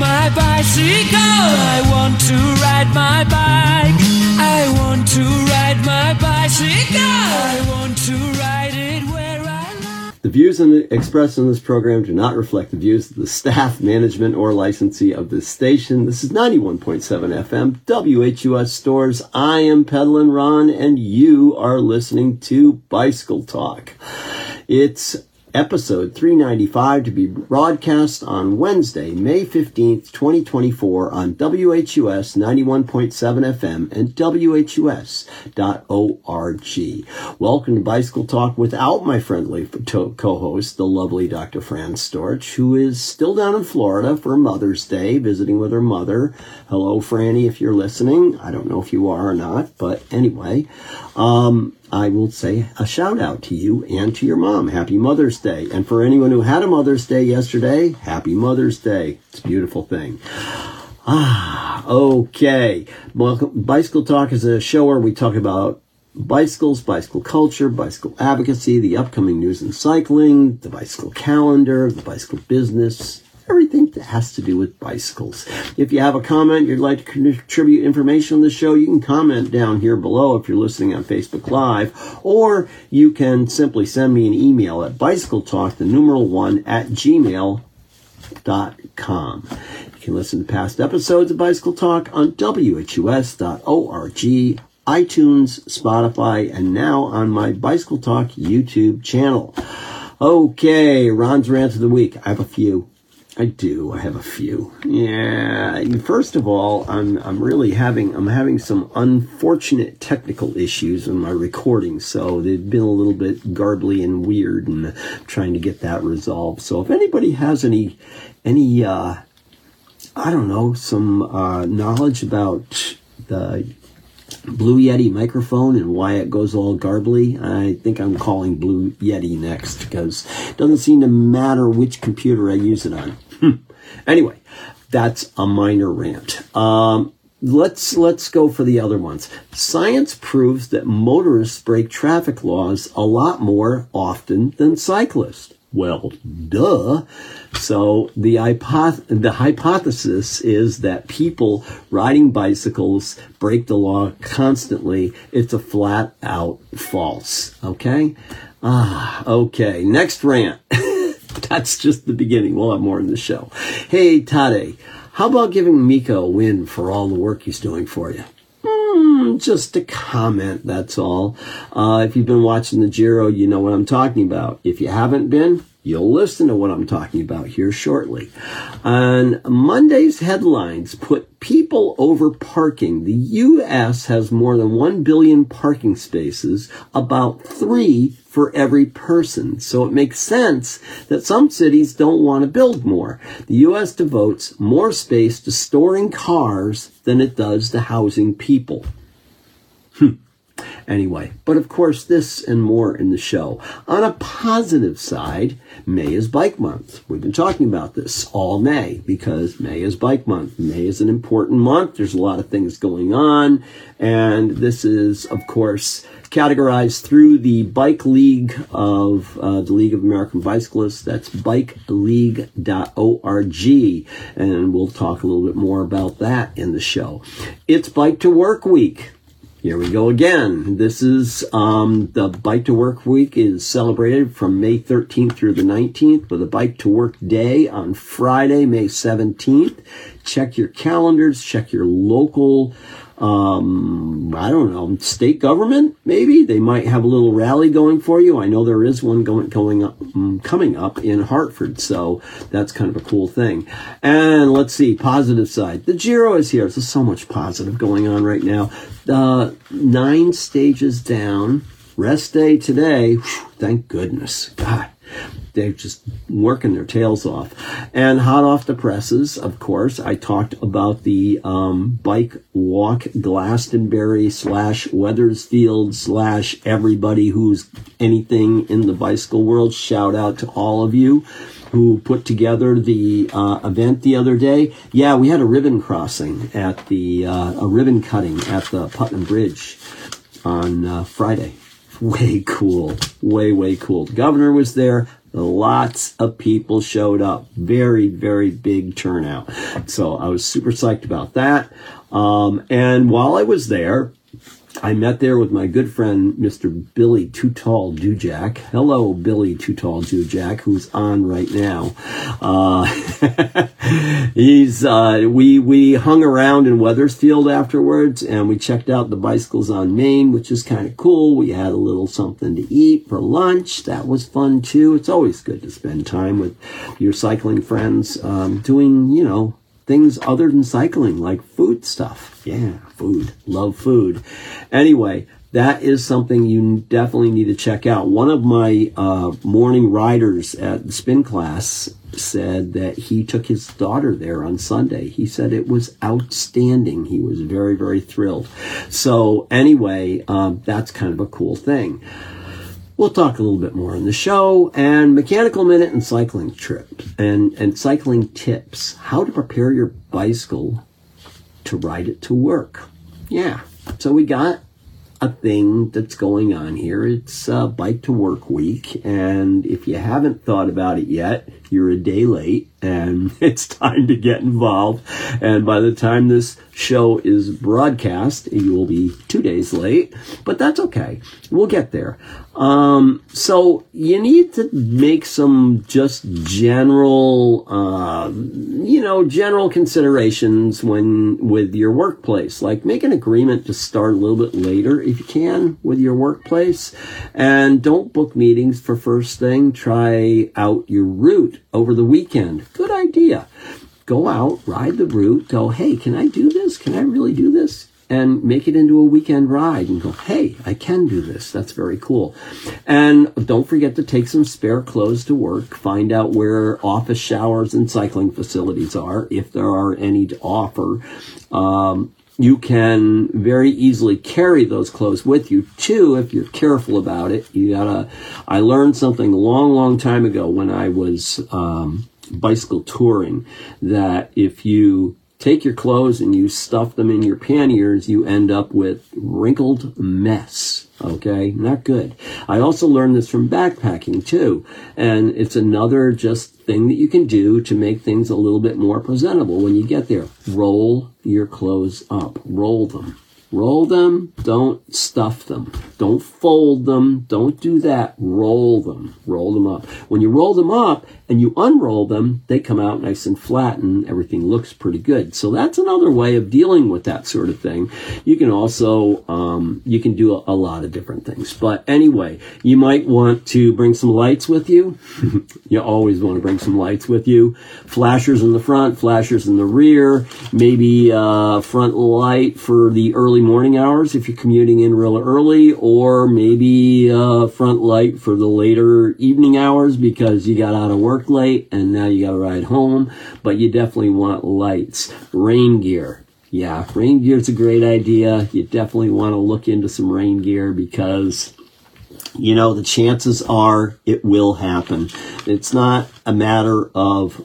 my bicycle. I want to ride my bike. I want to ride my bicycle. I want to ride it where I like. The views expressed in this program do not reflect the views of the staff, management, or licensee of this station. This is 91.7 FM, WHUS Stores. I am Pedalin' Ron, and you are listening to Bicycle Talk. It's episode 395 to be broadcast on Wednesday, May 15th, 2024 on WHUS 91.7 FM and WHUS.org. Welcome to Bicycle Talk without my friendly co-host, the lovely Dr. Fran Storch, who is still down in Florida for Mother's Day, visiting with her mother. Hello, Franny, if you're listening. I don't know if you are or not, but anyway, I will say a shout out to you and to your mom. Happy Mother's Day. And for anyone who had a Mother's Day yesterday, happy Mother's Day. It's a beautiful thing. Okay. Welcome. Bicycle Talk is a show where we talk about bicycles, bicycle culture, bicycle advocacy, the upcoming news in cycling, the bicycle calendar, the bicycle business, everything that has to do with bicycles. If you have a comment, you'd like to contribute information on the show, you can comment down here below if you're listening on Facebook Live, or you can simply send me an email at bicycletalk1@gmail.com. You can listen to past episodes of Bicycle Talk on WHUS.org, iTunes, Spotify, and now on my Bicycle Talk YouTube channel. Okay, Ron's Rant of the Week. I have a few. I have a few. Yeah. First of all, I'm having some unfortunate technical issues in my recording, so they've been a little bit garbly and weird, and I'm trying to get that resolved. So if anybody has any some knowledge about the Blue Yeti microphone and why it goes all garbly, I think I'm calling Blue Yeti next, because it doesn't seem to matter which computer I use it on. Anyway, that's a minor rant. Let's go for the other ones. Science proves that motorists break traffic laws a lot more often than cyclists. Well, duh. So the hypothesis is that people riding bicycles break the law constantly. It's a flat out false. Okay? Okay. Next rant. That's just the beginning. We'll have more in the show. Hey, Tade, how about giving Miko a win for all the work he's doing for you? Just a comment, that's all. If you've been watching the Giro, you know what I'm talking about. If you haven't been, you'll listen to what I'm talking about here shortly. On Monday's headlines put people over parking. The U.S. has more than 1 billion parking spaces, about 3 for every person. So it makes sense that some cities don't want to build more. The U.S. devotes more space to storing cars than it does to housing people. Anyway, but of course, this and more in the show. On a positive side, May is Bike Month. We've been talking about this all May because May is Bike Month. May is an important month. There's a lot of things going on. And this is, of course, categorized through the Bike League of the League of American Bicyclists. That's bikeleague.org. And we'll talk a little bit more about that in the show. It's Bike to Work Week. Here we go again. This is the Bike to Work Week is celebrated from May 13th through the 19th with a Bike to Work Day on Friday, May 17th. Check your calendars, check your local, state government, maybe. They might have a little rally going for you. I know there is one coming up in Hartford, so that's kind of a cool thing. And let's see, positive side. The Giro is here. There's so much positive going on right now. 9 stages down. Rest day today. Whew, thank goodness. God, they're just working their tails off. And hot off the presses, of course, I talked about the bike walk Glastonbury / Wethersfield / everybody who's anything in the bicycle world. Shout out to all of you who put together the event the other day. Yeah, we had a ribbon crossing at a ribbon cutting at the Putnam Bridge on Friday. Way cool. Way cool. The governor was there. Lots of people showed up. Very, very big turnout. So I was super psyched about that. And while I was there, I met there with my good friend, Mr. Billy Too Tall Dujak. Hello, Billy Too Tall Dujak, who's on right now. We hung around in Wethersfield afterwards, and we checked out the Bicycles on Main, which is kind of cool. We had a little something to eat for lunch. That was fun, too. It's always good to spend time with your cycling friends, doing, things other than cycling, like food stuff. Yeah, food. Love food. Anyway, that is something you definitely need to check out. One of my morning riders at the spin class said that he took his daughter there on Sunday. He said it was outstanding. He was very, very thrilled. So anyway, that's kind of a cool thing. We'll talk a little bit more in the show, and Mechanical Minute and cycling trips and cycling tips. How to prepare your bicycle to ride it to work. Yeah, so we got a thing that's going on here. It's Bike to Work Week, and if you haven't thought about it yet, you're a day late, and it's time to get involved. And by the time this show is broadcast, you will be 2 days late, but that's okay. We'll get there. So you need to make some just general, general considerations with your workplace. Like, make an agreement to start a little bit later if you can with your workplace, and don't book meetings for first thing. Try out your route over the weekend. Good idea. Go out, ride the route, go, hey, can I do this? Can I really do this? And make it into a weekend ride and go, hey, I can do this. That's very cool. And don't forget to take some spare clothes to work. Find out where office showers and cycling facilities are, if there are any to offer. You can very easily carry those clothes with you, too, if you're careful about it. I learned something a long, long time ago when I was bicycle touring, that if you take your clothes and you stuff them in your panniers, you end up with wrinkled mess. Okay, not good. I also learned this from backpacking too, and it's another just thing that you can do to make things a little bit more presentable when you get there. Roll your clothes up. Roll them. Roll them, don't stuff them. Don't fold them, don't do that. Roll them up. When you roll them up and you unroll them, they come out nice and flat and everything looks pretty good. So that's another way of dealing with that sort of thing. You can also, you can do a lot of different things. But anyway, you might want to bring some lights with you. You always want to bring some lights with you. Flashers in the front, flashers in the rear, maybe front light for the early morning hours if you're commuting in real early, or maybe front light for the later evening hours because you got out of work late and now you got to ride home. But you definitely want lights. Rain gear. Yeah, rain gear is a great idea. You definitely want to look into some rain gear because, the chances are it will happen. It's not a matter of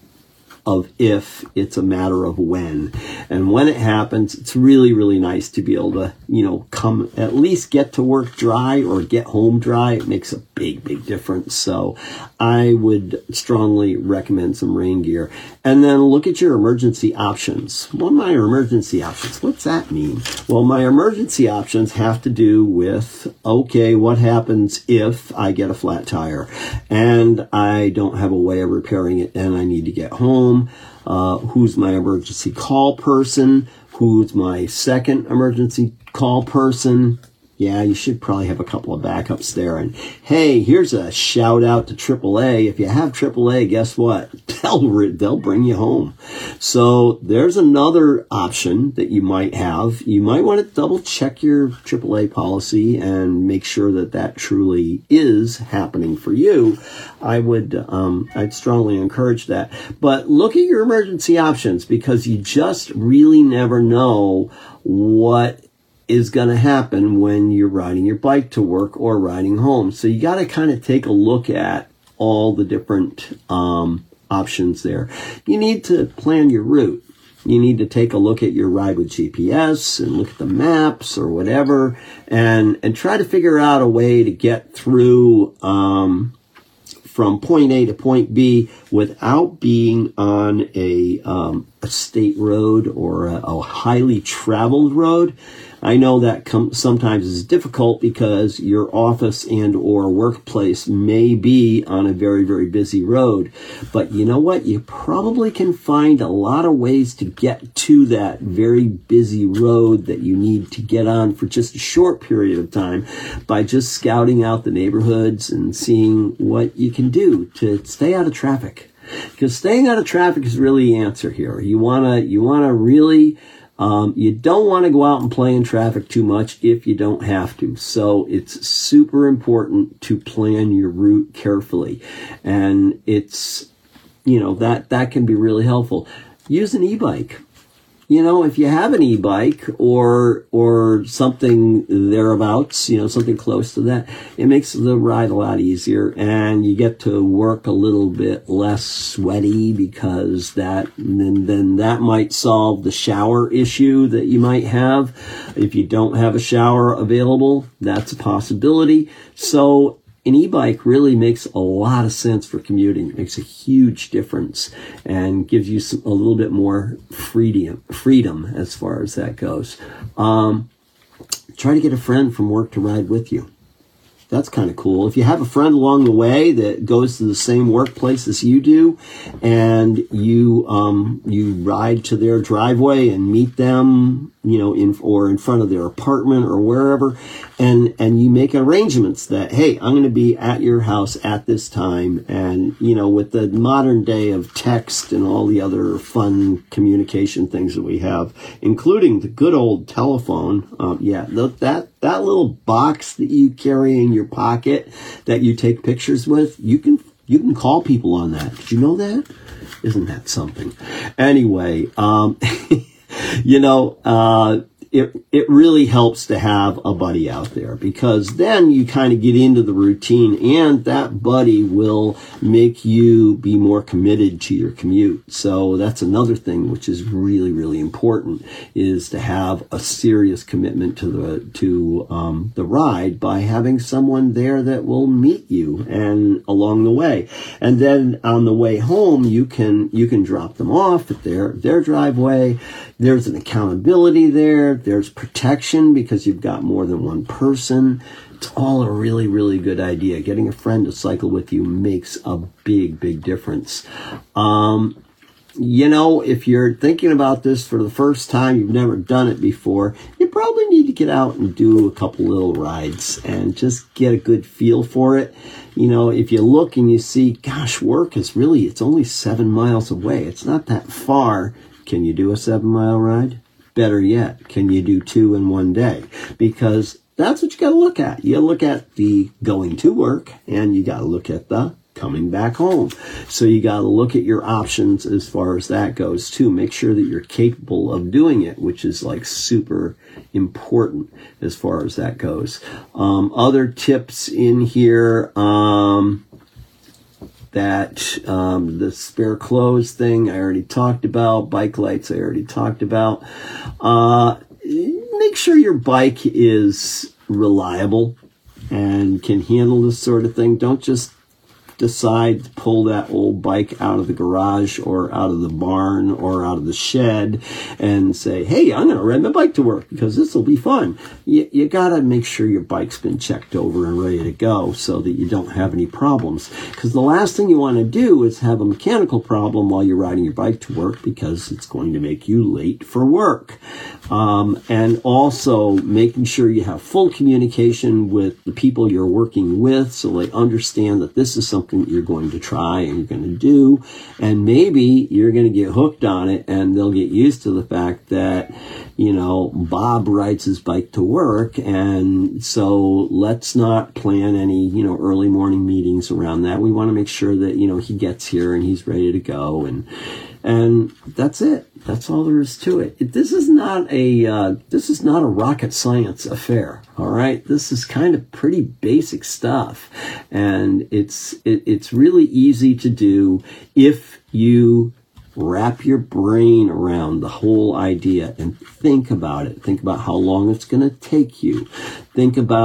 if, it's a matter of when. And when it happens, it's really, really nice to be able to, come at least get to work dry or get home dry. It makes a big, big difference. So I would strongly recommend some rain gear. And then look at your emergency options. What are my emergency options? What's that mean? Well, my emergency options have to do with, okay, what happens if I get a flat tire and I don't have a way of repairing it and I need to get home? Who's my emergency call person? Who's my second emergency call person? Yeah, you should probably have a couple of backups there. And hey, here's a shout out to AAA. If you have AAA, guess what? They'll bring you home. So there's another option that you might have. You might want to double check your AAA policy and make sure that that truly is happening for you. I'd strongly encourage that. But look at your emergency options because you just really never know what is going to happen when you're riding your bike to work or riding home. So you got to kind of take a look at all the different options there. You need to plan your route. You need to take a look at your ride with GPS and look at the maps or whatever and try to figure out a way to get through from point A to point B without being on a state road or a highly traveled road. I know that sometimes is difficult because your office and or workplace may be on a very, very busy road. But you know what? You probably can find a lot of ways to get to that very busy road that you need to get on for just a short period of time by just scouting out the neighborhoods and seeing what you can do to stay out of traffic. Because staying out of traffic is really the answer here. You wanna really, you don't want to go out and play in traffic too much if you don't have to. So it's super important to plan your route carefully. And it's, that can be really helpful. Use an e-bike. If you have an e-bike or something thereabouts, something close to that, it makes the ride a lot easier, and you get to work a little bit less sweaty because then that might solve the shower issue that you might have. If you don't have a shower available, that's a possibility. So an e-bike really makes a lot of sense for commuting. It makes a huge difference and gives you a little bit more freedom as far as that goes. Try to get a friend from work to ride with you. That's kind of cool. If you have a friend along the way that goes to the same workplace as you do, and you ride to their driveway and meet them, in front of their apartment or wherever, and you make arrangements that, hey, I'm going to be at your house at this time. And, with the modern day of text and all the other fun communication things that we have, including the good old telephone, that little box that you carry in your pocket that you take pictures with, you can call people on that. Did you know that? Isn't that something? Anyway, it really helps to have a buddy out there, because then you kind of get into the routine, and that buddy will make you be more committed to your commute. So that's another thing which is really, really important, is to have a serious commitment to the ride by having someone there that will meet you and along the way. And then on the way home, you can drop them off at their driveway. There's an accountability there. There's protection because you've got more than one person. It's all a really, really good idea. Getting a friend to cycle with you makes a big, big difference. If you're thinking about this for the first time, you've never done it before, you probably need to get out and do a couple little rides and just get a good feel for it. If you look and you see, gosh, work is it's only 7 miles away. It's not that far. Can you do a 7-mile ride? Better yet, can you do 2 in one day? Because that's what you got to look at. You got to look at the going to work, and you got to look at the coming back home. So you got to look at your options as far as that goes too. Make sure that you're capable of doing it, which is super important as far as that goes. Other tips in here, the spare clothes thing I already talked about. Bike lights I already talked about. Make sure your bike is reliable and can handle this sort of thing. Don't just decide to pull that old bike out of the garage or out of the barn or out of the shed and say, hey, I'm going to ride my bike to work because this will be fun. You got to make sure your bike's been checked over and ready to go so that you don't have any problems. Because the last thing you want to do is have a mechanical problem while you're riding your bike to work, because it's going to make you late for work. And also making sure you have full communication with the people you're working with so they understand that this is something that you're going to try and you're going to do, and maybe you're going to get hooked on it and they'll get used to the fact that Bob rides his bike to work, and so let's not plan any early morning meetings around that. We want to make sure that he gets here and he's ready to go, and that's it. That's all there is to it. This is not a rocket science affair. All right. This is kind of pretty basic stuff, and it's really easy to do if you wrap your brain around the whole idea and think about it. Think about how long it's going to take you. Think about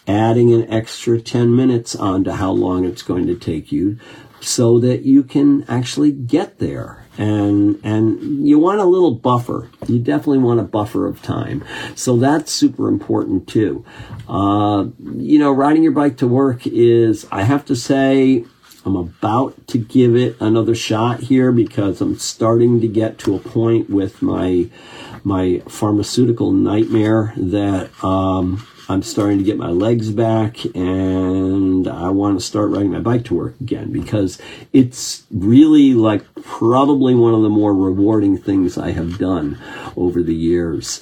adding an extra 10 minutes onto how long it's going to take you so that you can actually get there. And you want a little buffer. You definitely want a buffer of time. So that's super important too. Riding your bike to work is, I have to say, I'm about to give it another shot here because I'm starting to get to a point with my pharmaceutical nightmare that I'm starting to get my legs back, and I want to start riding my bike to work again because it's really like probably one of the more rewarding things I have done over the years.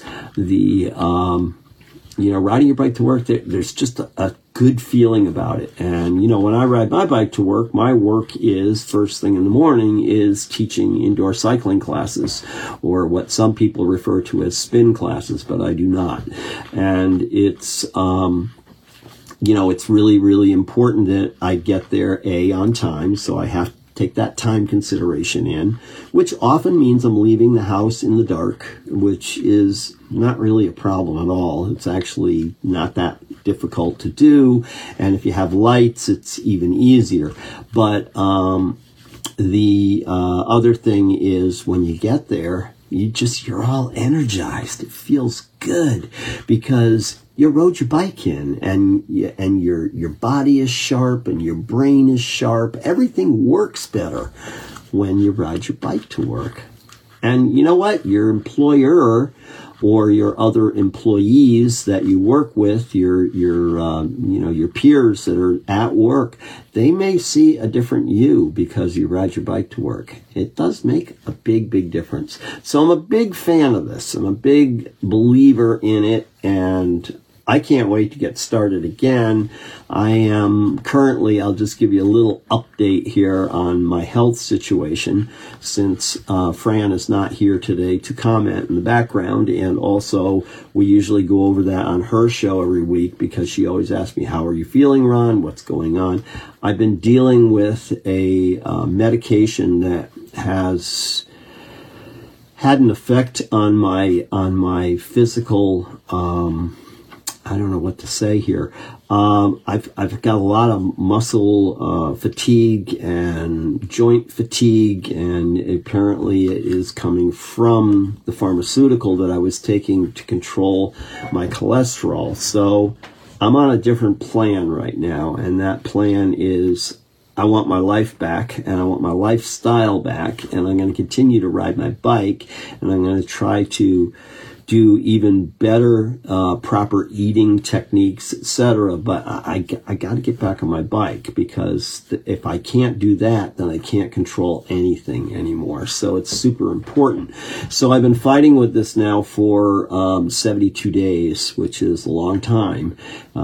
Riding your bike to work, there's just a good feeling about it. And, when I ride my bike to work, my work is first thing in the morning is teaching indoor cycling classes, or what some people refer to as spin classes, but I do not. And it's, it's really, really important that I get there, on time. So I have to take that time consideration in, which often means I'm leaving the house in the dark, which is not really a problem at all. It's actually not that difficult to do. And if you have lights, it's even easier. But the other thing is when you get there, you're all energized. It feels good because you rode your bike in, and your body is sharp and your brain is sharp. Everything works better when you ride your bike to work. And you know what? Your employer or your other employees that you work with, your peers that are at work, they may see a different you because you ride your bike to work. It does make a big, big difference. So I'm a big fan of this. I'm a big believer in it, and I can't wait to get started again. I am currently, I'll just give you a little update here on my health situation, since Fran is not here today to comment in the background. And also, we usually go over that on her show every week because she always asks me, how are you feeling, Ron? What's going on? I've been dealing with a medication that has had an effect on my physical, I don't know what to say here. I've got a lot of muscle fatigue and joint fatigue, and apparently it is coming from the pharmaceutical that I was taking to control my cholesterol. So I'm on a different plan right now, and that plan is I want my life back, and I want my lifestyle back, and I'm going to continue to ride my bike, and I'm going to try to do even better proper eating techniques, etc. But I got to get back on my bike, because if I can't do that, then I can't control anything anymore. So it's super important. So I've been fighting with this now for 72 days, which is a long time.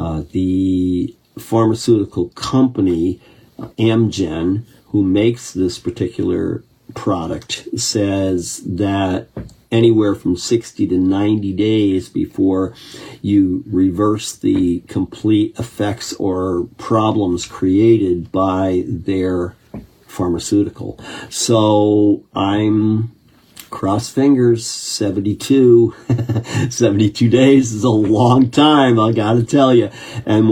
The pharmaceutical company, Amgen, who makes this particular product, says that anywhere from 60 to 90 days before you reverse the complete effects or problems created by their pharmaceutical. So I'm cross fingers. 72 days is a long time, I gotta tell you. And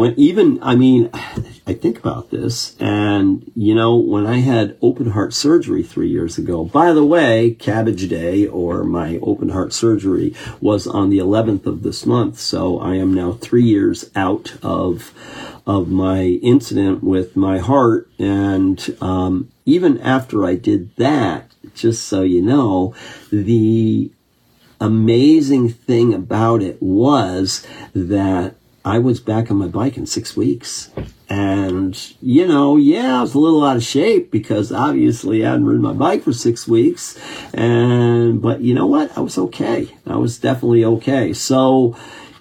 I think about this, and when I had open heart surgery 3 years ago, by the way, Cabbage Day, or my open heart surgery, was on the 11th of this month. So I am now 3 years out of my incident with my heart. And even after I did that, just so you know, the amazing thing about it was that I was back on my bike in 6 weeks. And, I was a little out of shape because obviously I hadn't ridden my bike for 6 weeks. But you know what? I was okay. I was definitely okay. So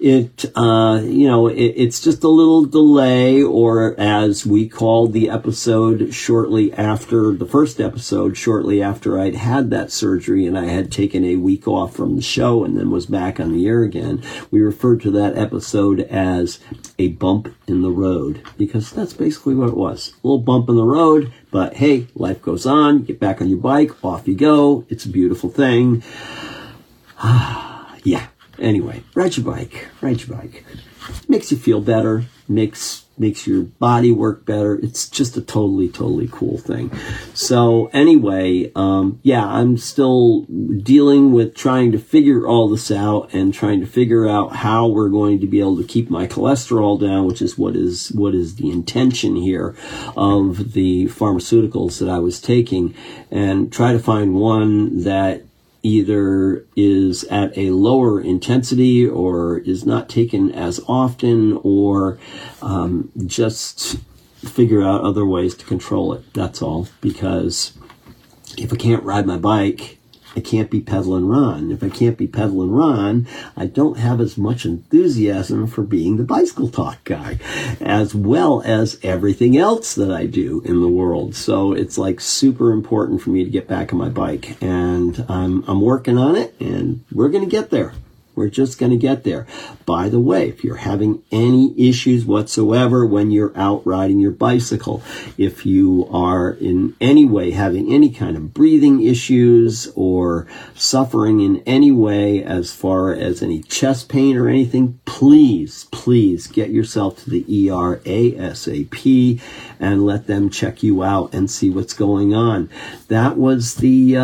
it's just a little delay, or as we called the episode shortly after the first episode, shortly after I'd had that surgery and I had taken a week off from the show and then was back on the air again. We referred to that episode as a bump in the road, because that's basically what it was. A little bump in the road, but hey, life goes on. Get back on your bike, off you go. It's a beautiful thing. Yeah. anyway, ride your bike. Makes you feel better, makes your body work better. It's just a totally cool thing. So anyway, I'm still dealing with trying to figure all this out and trying to figure out how we're going to be able to keep my cholesterol down, which is what is the intention here of the pharmaceuticals that I was taking, and try to find one that either is at a lower intensity or is not taken as often, or just figure out other ways to control it. That's all. Because if I can't ride my bike, I can't be pedal and run. If I can't be pedal and run, I don't have as much enthusiasm for being the bicycle talk guy, as well as everything else that I do in the world. So it's like super important for me to get back on my bike, and I'm working on it, and we're going to get there. We're just going to get there. By the way, if you're having any issues whatsoever when you're out riding your bicycle, if you are in any way having any kind of breathing issues or suffering in any way as far as any chest pain or anything, please get yourself to the ER ASAP and let them check you out and see what's going on. That was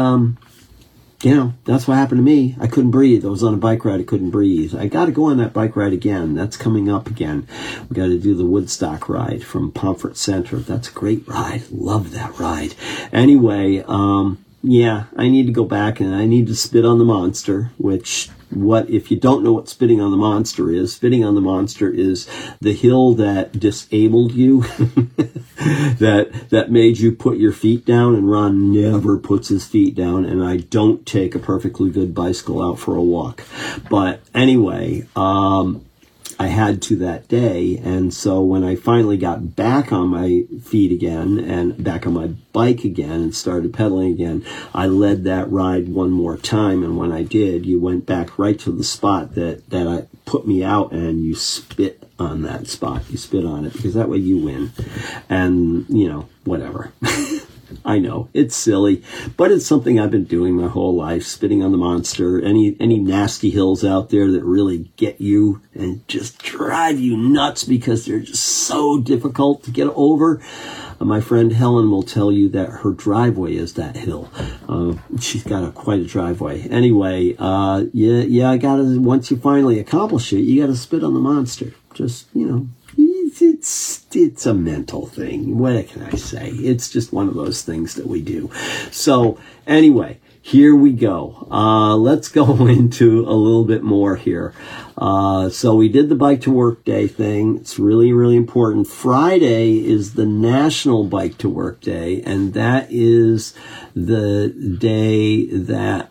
that's what happened to me. I couldn't breathe. I was on a bike ride. I couldn't breathe. I got to go on that bike ride again. That's coming up again. We got to do the Woodstock ride from Pomfret Center. That's a great ride. Love that ride. Anyway, I need to go back and I need to spit on the monster, which... if you don't know what spitting on the monster is the hill that disabled you, that made you put your feet down, and Ron never puts his feet down, and I don't take a perfectly good bicycle out for a walk. But anyway, I had to that day, and so when I finally got back on my feet again and back on my bike again and started pedaling again, I led that ride one more time, and when I did, you went back right to the spot that I put me out, and you spit on that spot. You spit on it, because that way you win. And, whatever. I know, it's silly, but it's something I've been doing my whole life, spitting on the monster. Any nasty hills out there that really get you and just drive you nuts because they're just so difficult to get over. My friend Helen will tell you that her driveway is that hill. She's got quite a driveway. Anyway, I gotta, once you finally accomplish it, you gotta spit on the monster. Just, it's a mental thing. What can I say? It's just one of those things that we do. So anyway, here we go. Let's go into a little bit more here. So we did the bike to work day thing. It's really, really important. Friday is the National Bike to Work Day, and that is the day that,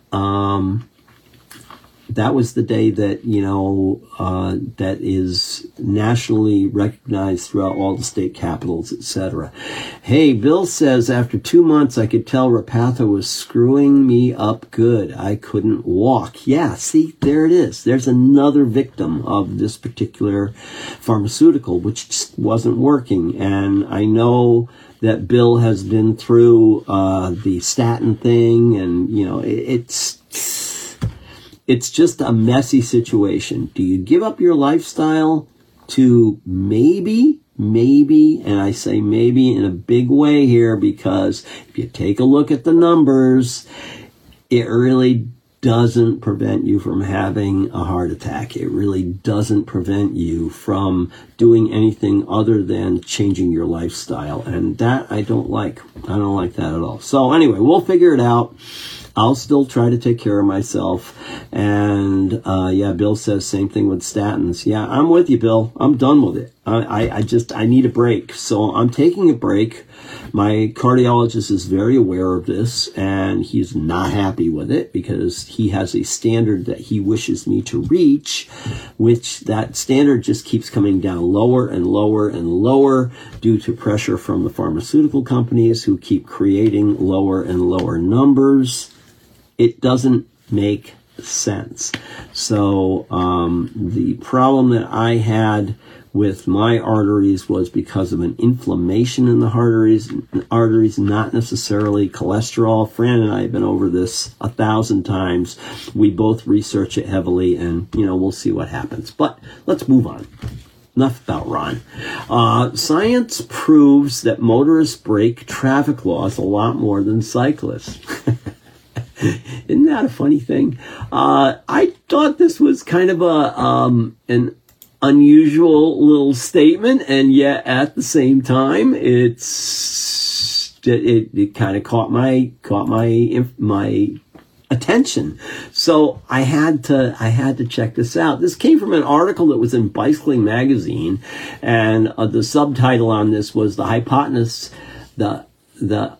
that was the day that, that is nationally recognized throughout all the state capitals, etc. Hey, Bill says, after 2 months, I could tell Repatha was screwing me up good. I couldn't walk. Yeah, see, there it is. There's another victim of this particular pharmaceutical, which just wasn't working. And I know that Bill has been through the statin thing, and, it's just a messy situation. Do you give up your lifestyle to maybe, and I say maybe in a big way here, because if you take a look at the numbers, it really doesn't prevent you from having a heart attack. It really doesn't prevent you from doing anything other than changing your lifestyle. And that I don't like. I don't like that at all. So anyway, we'll figure it out. I'll still try to take care of myself. And, Bill says same thing with statins. Yeah, I'm with you, Bill. I'm done with it. I need a break. So I'm taking a break. My cardiologist is very aware of this, and he's not happy with it because he has a standard that he wishes me to reach, which that standard just keeps coming down lower and lower and lower due to pressure from the pharmaceutical companies who keep creating lower and lower numbers. It doesn't make sense. So the problem that I had with my arteries was because of an inflammation in the arteries, not necessarily cholesterol. Fran and I have been over this 1,000 times. We both research it heavily, and, we'll see what happens. But let's move on. Enough about Ron. Science proves that motorists break traffic laws a lot more than cyclists. Isn't that a funny thing? I thought this was kind of an unusual little statement, and yet at the same time, it kind of caught my attention. So I had to check this out. This came from an article that was in Bicycling Magazine, and the subtitle on this was the hypothesis, the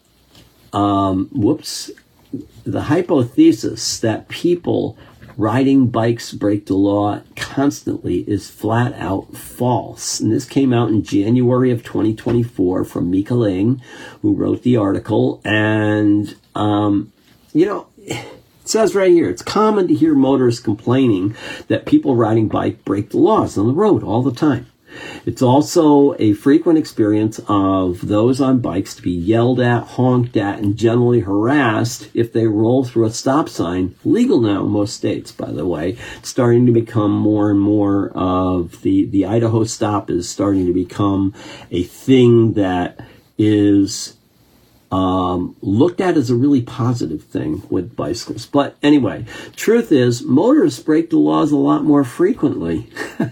hypothesis that people riding bikes break the law constantly is flat out false. And this came out in January of 2024 from Mika Ling, who wrote the article. And, it says right here, it's common to hear motorists complaining that people riding bike break the laws on the road all the time. It's also a frequent experience of those on bikes to be yelled at, honked at, and generally harassed if they roll through a stop sign. Legal now in most states, by the way. It's starting to become more and more of the Idaho stop is starting to become a thing that is looked at as a really positive thing with bicyclists. But anyway, truth is, motorists break the laws a lot more frequently.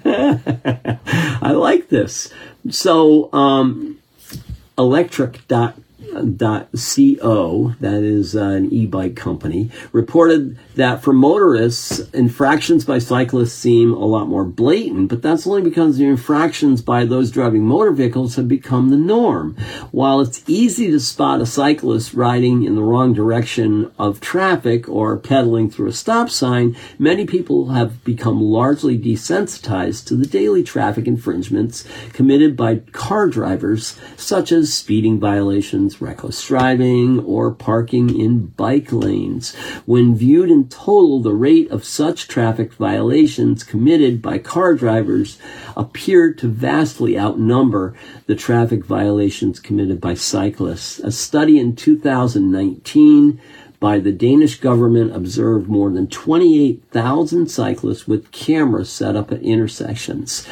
I like this. So, Electric.co, that is an e-bike company, reported that for motorists, infractions by cyclists seem a lot more blatant, but that's only because the infractions by those driving motor vehicles have become the norm. While it's easy to spot a cyclist riding in the wrong direction of traffic or pedaling through a stop sign, many people have become largely desensitized to the daily traffic infringements committed by car drivers, such as speeding violations, reckless driving, or parking in bike lanes. When viewed in total, the rate of such traffic violations committed by car drivers appeared to vastly outnumber the traffic violations committed by cyclists. A study in 2019 by the Danish government observed more than 28,000 cyclists with cameras set up at intersections.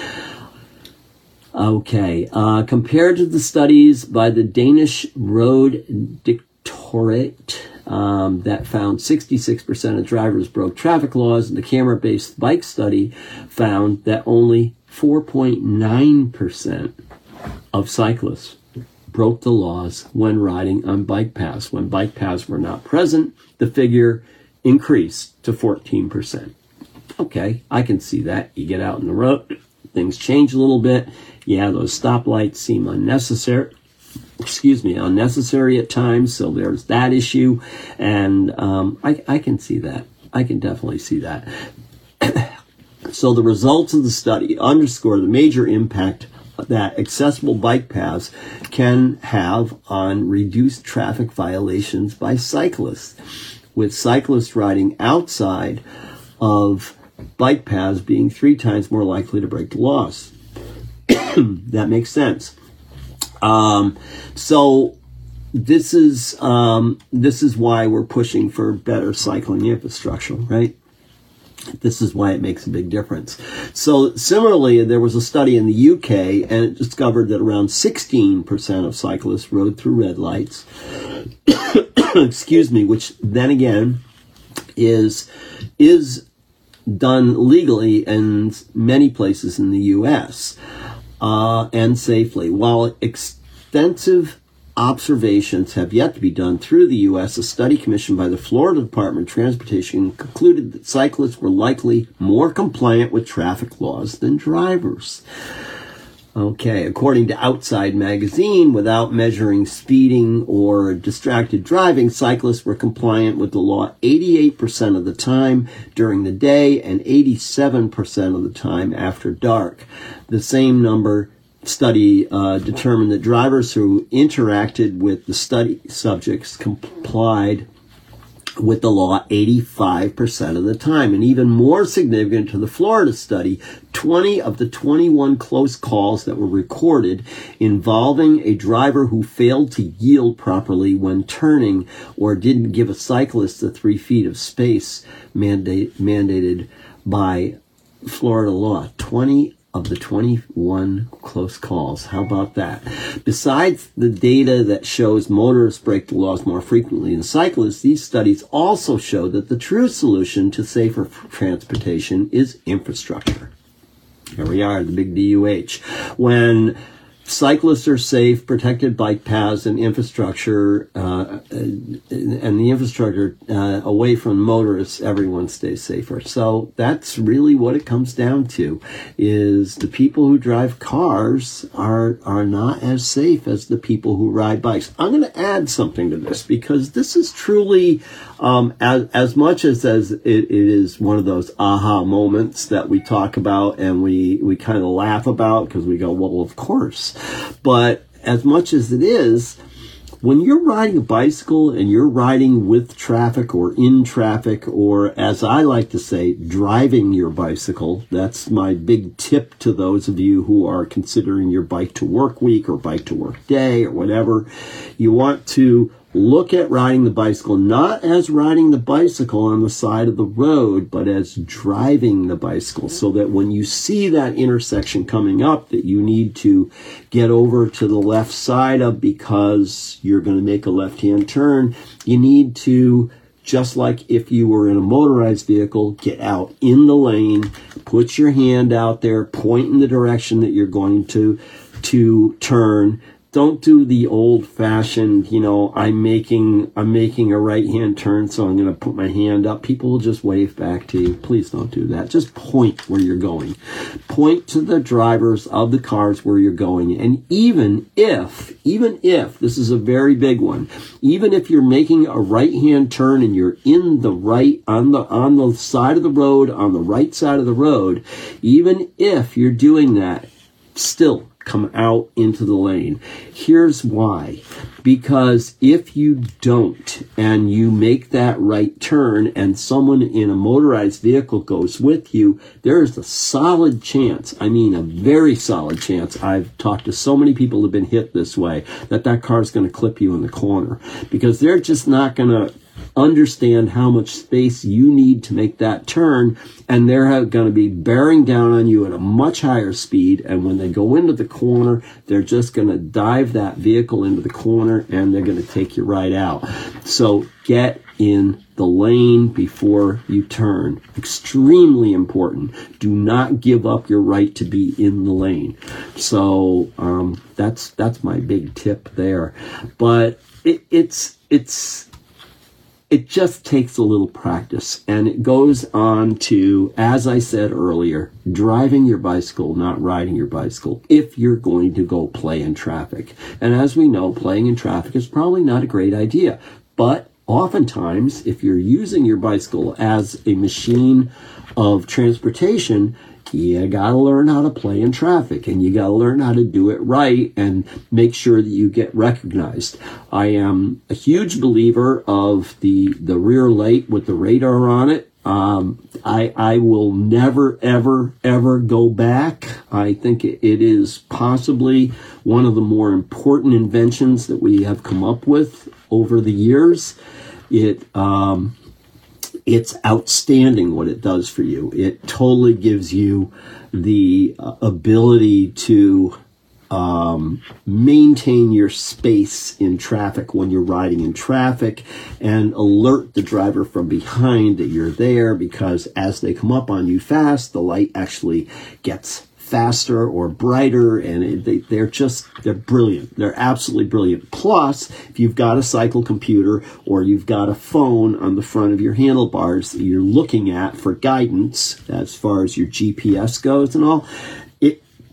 Okay, compared to the studies by the Danish Road Directorate that found 66% of drivers broke traffic laws, and the camera-based bike study found that only 4.9% of cyclists broke the laws when riding on bike paths. When bike paths were not present, the figure increased to 14%. Okay, I can see that. You get out on the road, things change a little bit. Yeah, those stoplights seem unnecessary at times, so there's that issue, and I can see that. I can definitely see that. So the results of the study underscore the major impact that accessible bike paths can have on reduced traffic violations by cyclists, with cyclists riding outside of bike paths being 3 times more likely to break the laws. That makes sense. So this is why we're pushing for better cycling infrastructure, right? This is why it makes a big difference. So similarly, there was a study in the UK, and it discovered that around 16% of cyclists rode through red lights. Excuse me, which then again is done legally in many places in the U.S. And safely. While extensive observations have yet to be done through the U.S., a study commissioned by the Florida Department of Transportation concluded that cyclists were likely more compliant with traffic laws than drivers. Okay, according to Outside Magazine, without measuring speeding or distracted driving, cyclists were compliant with the law 88% of the time during the day and 87% of the time after dark. The same study determined that drivers who interacted with the study subjects complied with the law 85% of the time. And even more significant to the Florida study, 20 of the 21 close calls that were recorded involving a driver who failed to yield properly when turning or didn't give a cyclist the 3 feet of space mandated by Florida law. 20 of the 21 close calls. How about that? Besides the data that shows motorists break the laws more frequently than cyclists, these studies also show that the true solution to safer transportation is infrastructure. Here we are, the big DUH. When cyclists are safe, protected bike paths and infrastructure, and the infrastructure away from motorists, everyone stays safer. So that's really what it comes down to, is the people who drive cars are not as safe as the people who ride bikes. I'm going to add something to this, because this is truly, as much as it is one of those aha moments that we talk about and we kind of laugh about because we go, well, of course. But as much as it is, when you're riding a bicycle and you're riding with traffic or in traffic, or as I like to say, driving your bicycle, that's my big tip to those of you who are considering your bike to work week or bike to work day or whatever. You want to look at riding the bicycle not as riding the bicycle on the side of the road, but as driving the bicycle, so that when you see that intersection coming up that you need to get over to the left side of because you're going to make a left-hand turn, you need to, just like if you were in a motorized vehicle, get out in the lane, put your hand out there, point in the direction that you're going to turn. Don't do the old-fashioned, I'm making a right-hand turn, so I'm going to put my hand up. People will just wave back to you. Please don't do that. Just point where you're going. Point to the drivers of the cars where you're going. And even if, this is a very big one, even if you're making a right-hand turn and you're in the right, on the side of the road, on the right side of the road, even if you're doing that, still come out into the lane. Here's why. Because if you don't and you make that right turn and someone in a motorized vehicle goes with you, there is a solid chance, a very solid chance, I've talked to so many people who have been hit this way, that car is going to clip you in the corner, because they're just not going to understand how much space you need to make that turn, and they're going to be bearing down on you at a much higher speed, and when they go into the corner, they're just going to dive that vehicle into the corner and they're going to take you right out. So get in the lane before you turn. Extremely important. Do not give up your right to be in the lane. So that's my big tip there. But it just takes a little practice, and it goes on to, as I said earlier, driving your bicycle, not riding your bicycle, if you're going to go play in traffic. And as we know, playing in traffic is probably not a great idea. But oftentimes, if you're using your bicycle as a machine of transportation, you gotta learn how to play in traffic, and you gotta learn how to do it right and make sure that you get recognized. I am a huge believer of the rear light with the radar on it. I will never, ever, ever go back. I think it is possibly one of the more important inventions that we have come up with over the years. It's outstanding what it does for you. It totally gives you the ability to maintain your space in traffic when you're riding in traffic, and alert the driver from behind that you're there, because as they come up on you fast, the light actually gets faster or brighter, and they're brilliant. They're absolutely brilliant. Plus, if you've got a cycle computer or you've got a phone on the front of your handlebars that you're looking at for guidance as far as your GPS goes and all,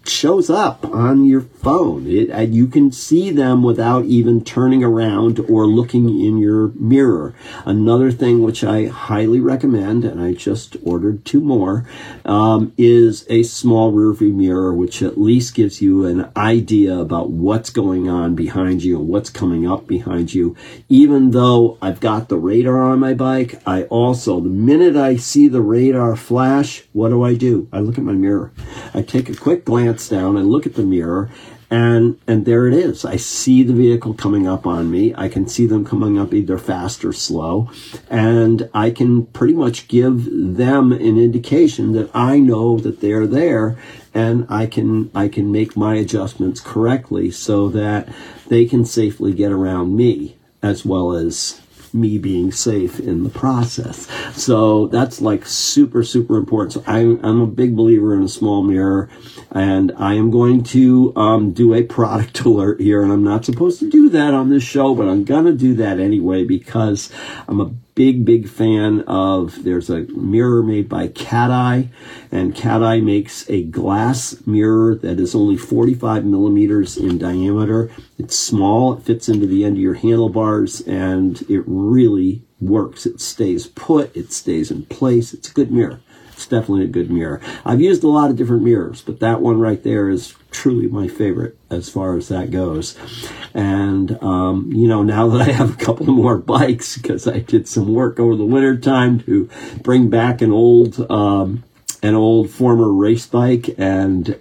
shows up on your phone. You can see them without even turning around or looking in your mirror. Another thing which I highly recommend, and I just ordered 2 more, is a small rear view mirror, which at least gives you an idea about what's going on behind you and what's coming up behind you. Even though I've got the radar on my bike, I also, the minute I see the radar flash, what do? I look at my mirror. I take a quick glance down and look at the mirror, and there it is. I see the vehicle coming up on me. I can see them coming up either fast or slow, and I can pretty much give them an indication that I know that they're there, and I can make my adjustments correctly so that they can safely get around me, as well as me being safe in the process. So that's like super, super important. So I'm a big believer in a small mirror, and I am going to do a product alert here, and I'm not supposed to do that on this show, but I'm gonna do that anyway because I'm a big fan of, there's a mirror made by Cat Eye, and Cat Eye makes a glass mirror that is only 45 millimeters in diameter. It's small, it fits into the end of your handlebars, and it really works. It stays put, it stays in place. It's a good mirror. It's definitely a good mirror. I've used a lot of different mirrors, but that one right there is truly my favorite as far as that goes. And, now that I have a couple more bikes, because I did some work over the winter time to bring back an old former race bike and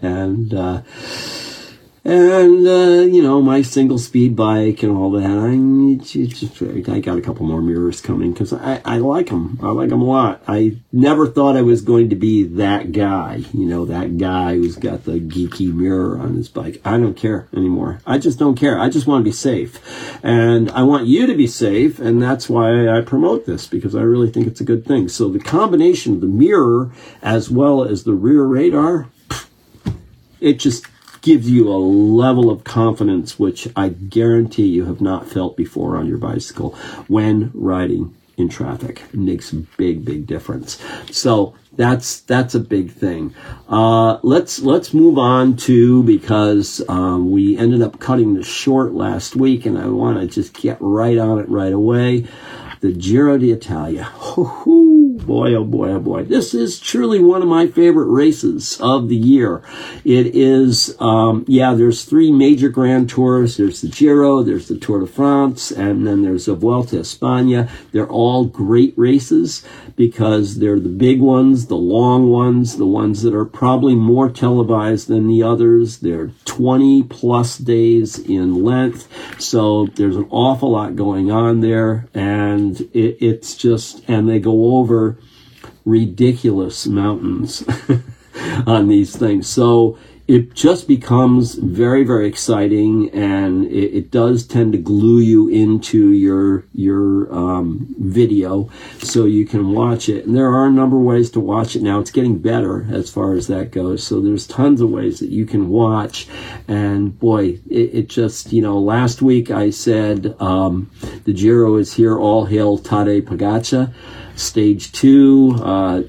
my single speed bike and all that. I got a couple more mirrors coming because I like them. I like them a lot. I never thought I was going to be that guy, that guy who's got the geeky mirror on his bike. I don't care anymore. I just don't care. I just want to be safe. And I want you to be safe, and that's why I promote this, because I really think it's a good thing. So the combination of the mirror as well as the rear radar, it just gives you a level of confidence which I guarantee you have not felt before on your bicycle when riding in traffic. It makes a big difference. So that's a big thing. Let's move on to, because we ended up cutting this short last week, and I want to just get right on it right away. The Giro d'Italia. Boy, oh boy, oh boy. This is truly one of my favorite races of the year. It is, there's 3 major Grand Tours. There's the Giro, there's the Tour de France, and then there's the Vuelta a España. They're all great races because they're the big ones, the long ones, the ones that are probably more televised than the others. They're 20 plus days in length. So there's an awful lot going on there, and it's just, and they go over ridiculous mountains on these things. So it just becomes very, very exciting, and it does tend to glue you into your video so you can watch it. And there are a number of ways to watch it now. It's getting better as far as that goes. So there's tons of ways that you can watch. And boy, it just, last week I said the Giro is here. All hail Tadej Pogačar. Stage 2,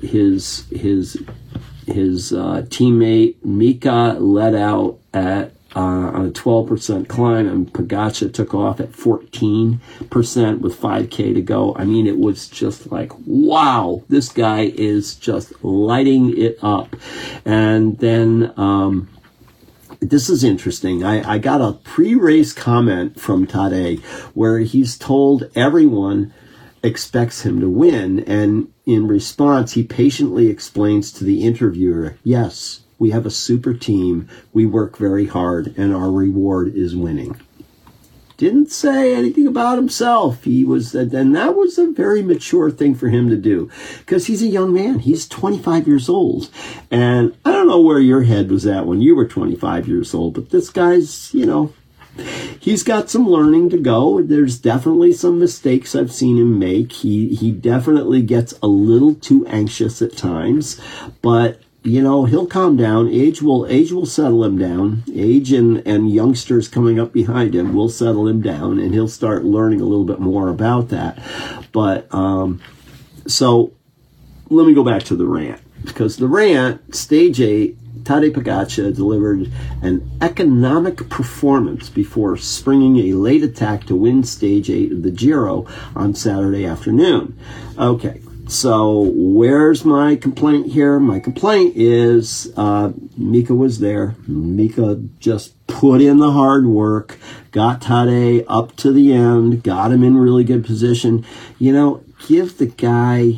his teammate Mika led out at on a 12% climb, and Pogačar took off at 14% with 5K to go. I mean, it was just like, wow, this guy is just lighting it up. And then this is interesting. I got a pre-race comment from Tadej where he's told everyone expects him to win, and in response he patiently explains to the interviewer, yes, we have a super team, we work very hard, and our reward is winning. Didn't say anything about himself. And that was a very mature thing for him to do, because he's a young man. He's 25 years old, and I don't know where your head was at when you were 25 years old, but this guy's, he's got some learning to go. There's definitely some mistakes I've seen him make. He definitely gets a little too anxious at times, but he'll calm down. Age will settle him down. Age and youngsters coming up behind him will settle him down, and he'll start learning a little bit more about that. But so let me go back to the rant. because the rant, stage 8, Tadej Pogačar delivered an economic performance before springing a late attack to win stage 8 of the Giro on Saturday afternoon. Okay, so where's my complaint here? My complaint is Mika was there. Mika just put in the hard work, got Tadej up to the end, got him in really good position. You know, give the guy...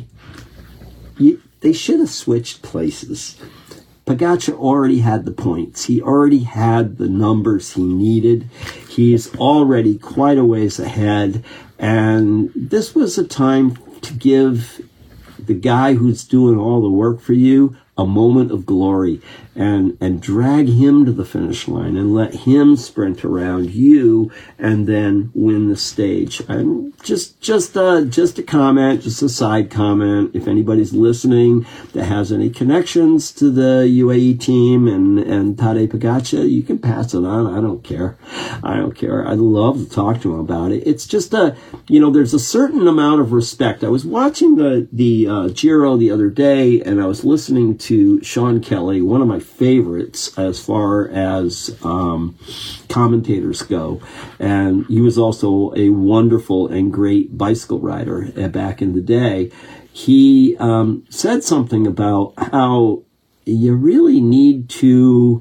They should have switched places. Pogačar already had the points. He already had the numbers he needed. He's already quite a ways ahead. And this was a time to give the guy who's doing all the work for you a moment of glory and drag him to the finish line and let him sprint around you and then win the stage. And just a comment, just a side comment. If anybody's listening that has any connections to the UAE team and Tadej Pogačar, you can pass it on. I don't care. I'd love to talk to him about it. It's just there's a certain amount of respect. I was watching the Giro the other day, and I was listening to Sean Kelly, one of my favorites as far as commentators go, and he was also a wonderful and great bicycle rider back in the day. He said something about how you really need to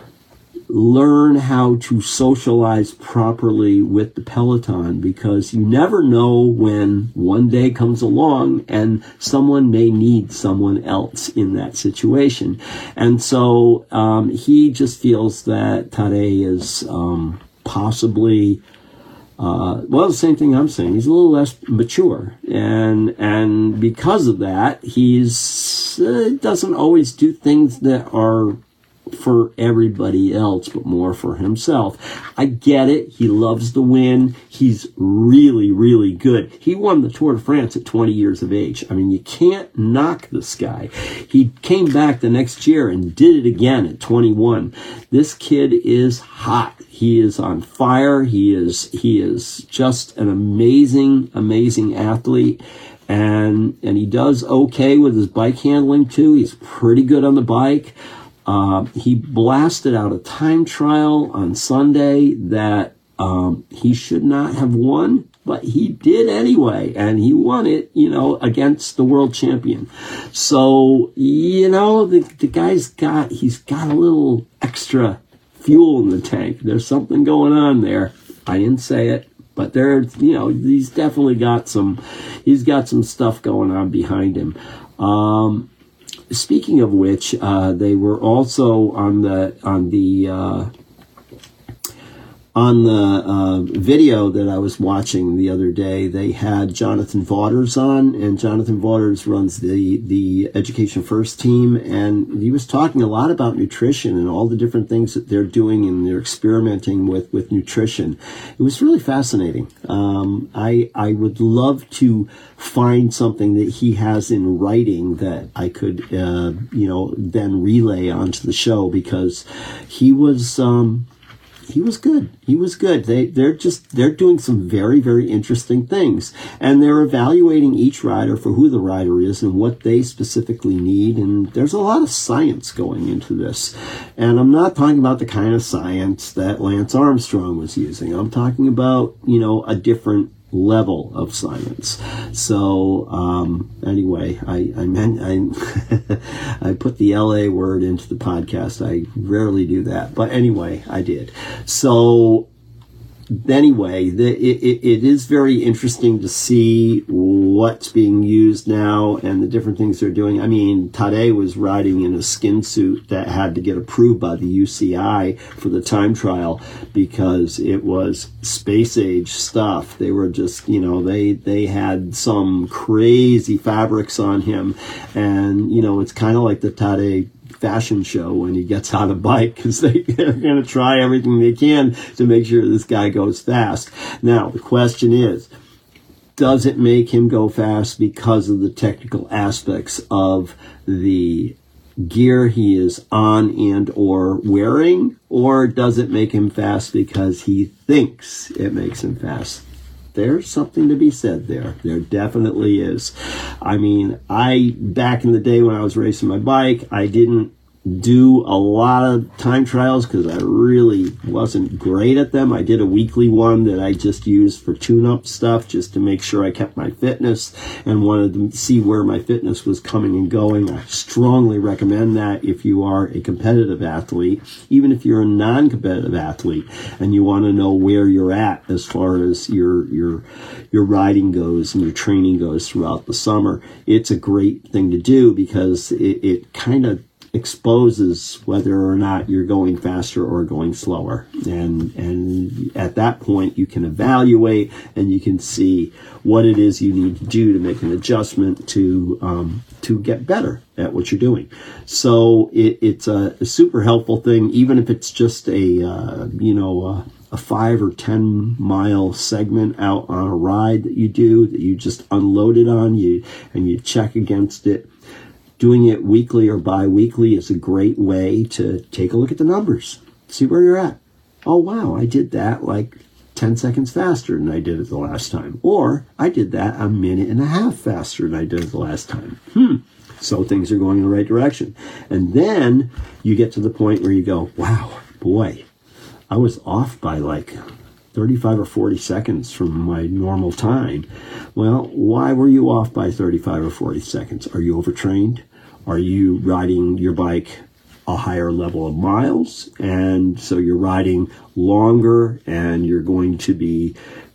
learn how to socialize properly with the peloton, because you never know when one day comes along and someone may need someone else in that situation. And so he just feels that Tadej is possibly the same thing I'm saying. He's a little less mature, and because of that, he's doesn't always do things that are for everybody else, but more for himself. I get it. He loves to win. He's really, really good. He won the Tour de France at 20 years of age. I mean, you can't knock this guy. He came back the next year and did it again at 21. This kid is hot. He is on fire. He is just an amazing, amazing athlete. And he does okay with his bike handling too. He's pretty good on the bike. He blasted out a time trial on Sunday that he should not have won, but he did anyway, and he won it, against the world champion. So, the guy's got a little extra fuel in the tank. There's something going on there. I didn't say it, but he's definitely got some stuff going on behind him. Speaking of which, they were also on the video that I was watching the other day. They had Jonathan Vaughters on, and Jonathan Vaughters runs the Education First team, and he was talking a lot about nutrition and all the different things that they're doing, and they're experimenting with nutrition. It was really fascinating. I would love to find something that he has in writing that I could then relay onto the show, because he was good. He was good. They're doing some very, very interesting things, and they're evaluating each rider for who the rider is and what they specifically need. And there's a lot of science going into this. And I'm not talking about the kind of science that Lance Armstrong was using. I'm talking about, a different level of science. So anyway, I put the LA word into the podcast. I rarely do that, but anyway, I did. So anyway, it is very interesting to see what's being used now and the different things they're doing. I mean, Tadej was riding in a skin suit that had to get approved by the UCI for the time trial because it was space age stuff. They were just, they had some crazy fabrics on him, and, it's kind of like the Tadej fashion show when he gets on a bike, because they're going to try everything they can to make sure this guy goes fast. Now, the question is, does it make him go fast because of the technical aspects of the gear he is on and or wearing, or does it make him fast because he thinks it makes him fast? there's something to be said there. There definitely is. I mean, back in the day when I was racing my bike, I didn't do a lot of time trials because I really wasn't great at them. I did a weekly one that I just used for tune-up stuff just to make sure I kept my fitness and wanted to see where my fitness was coming and going. I strongly recommend that if you are a competitive athlete, even if you're a non-competitive athlete and you want to know where you're at as far as your riding goes and your training goes throughout the summer. It's a great thing to do because it kind of exposes whether or not you're going faster or going slower, and at that point you can evaluate and you can see what it is you need to do to make an adjustment to get better at what you're doing. So it's a super helpful thing, even if it's just a 5 or 10 mile segment out on a ride that you just unload it on you and you check against it. Doing it weekly or bi-weekly is a great way to take a look at the numbers, see where you're at. Oh, wow, I did that like 10 seconds faster than I did it the last time. Or I did that a minute and a half faster than I did it the last time. So things are going in the right direction. And then you get to the point where you go, wow, boy, I was off by like 35 or 40 seconds from my normal time. Well, why were you off by 35 or 40 seconds? Are you overtrained? Are you riding your bike a higher level of miles? And so you're riding longer and you're going to be,